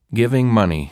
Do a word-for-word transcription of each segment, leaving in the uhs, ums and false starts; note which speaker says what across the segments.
Speaker 1: Giving money.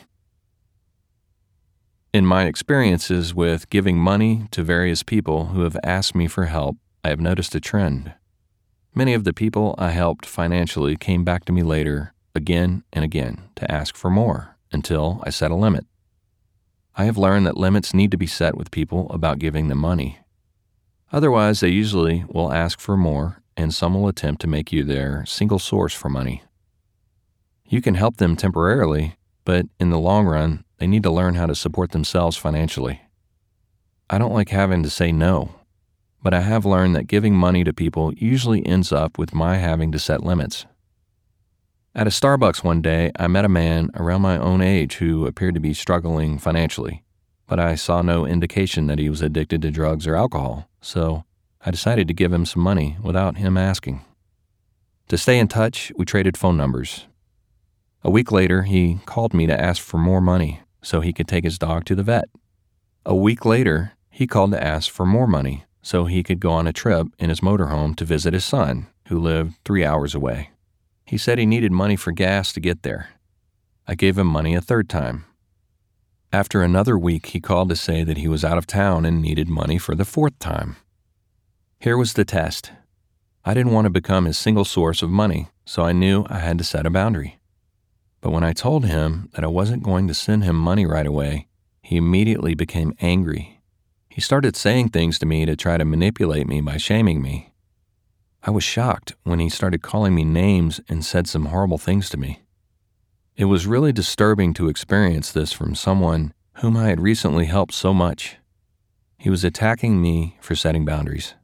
Speaker 1: In my experiences with giving money to various people who have asked me for help, I have noticed a trend. Many of the people I helped financially came back to me later, again and again, to ask for more, until I set a limit. I have learned that limits need to be set with people about giving them money. Otherwise, they usually will ask for more, and some will attempt to make you their single source for money. You can help them temporarily, but in the long run, they need to learn how to support themselves financially. I don't like having to say no, but I have learned that giving money to people usually ends up with my having to set limits. At a Starbucks one day, I met a man around my own age who appeared to be struggling financially, but I saw no indication that he was addicted to drugs or alcohol, so I decided to give him some money without him asking. To stay in touch, we traded phone numbers. A week later, he called me to ask for more money so he could take his dog to the vet. A week later, he called to ask for more money so he could go on a trip in his motorhome to visit his son, who lived three hours away. He said he needed money for gas to get there. I gave him money a third time. After another week, he called to say that he was out of town and needed money for the fourth time. Here was the test. I didn't want to become his single source of money, so I knew I had to set a boundary. But when I told him that I wasn't going to send him money right away, he immediately became angry. He started saying things to me to try to manipulate me by shaming me. I was shocked when he started calling me names and said some horrible things to me. It was really disturbing to experience this from someone whom I had recently helped so much. He was attacking me for setting boundaries.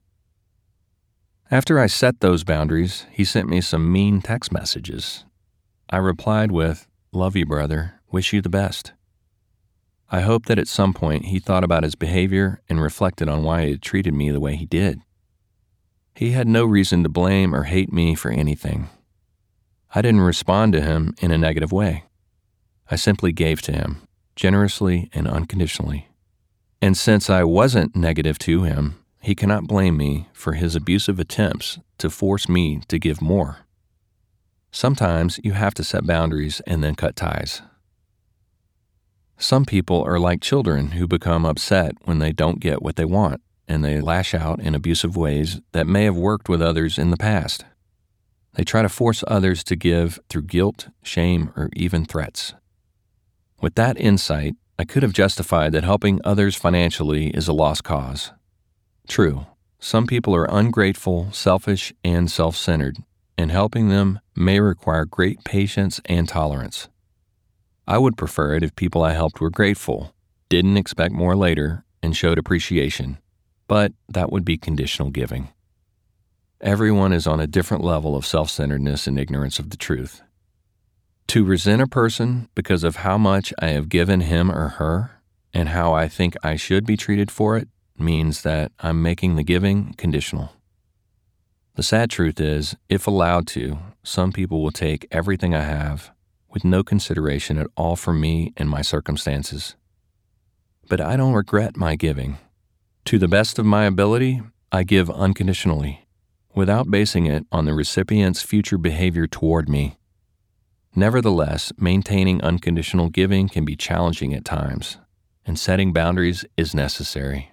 Speaker 1: After I set those boundaries, he sent me some mean text messages. I replied with, "Love you, brother. Wish you the best." I hope that at some point he thought about his behavior and reflected on why he had treated me the way he did. He had no reason to blame or hate me for anything. I didn't respond to him in a negative way. I simply gave to him, generously and unconditionally. And since I wasn't negative to him, he cannot blame me for his abusive attempts to force me to give more. Sometimes you have to set boundaries and then cut ties. Some people are like children who become upset when they don't get what they want, and they lash out in abusive ways that may have worked with others in the past. They try to force others to give through guilt, shame, or even threats. With that insight, I could have justified that helping others financially is a lost cause. True, some people are ungrateful, selfish, and self-centered, and helping them may require great patience and tolerance. I would prefer it if people I helped were grateful, didn't expect more later, and showed appreciation, but that would be conditional giving. Everyone is on a different level of self-centeredness and ignorance of the truth. To resent a person because of how much I have given him or her and how I think I should be treated for it means that I'm making the giving conditional. The sad truth is, if allowed to, some people will take everything I have with no consideration at all for me and my circumstances. But I don't regret my giving. To the best of my ability, I give unconditionally, without basing it on the recipient's future behavior toward me. Nevertheless, maintaining unconditional giving can be challenging at times, and setting boundaries is necessary.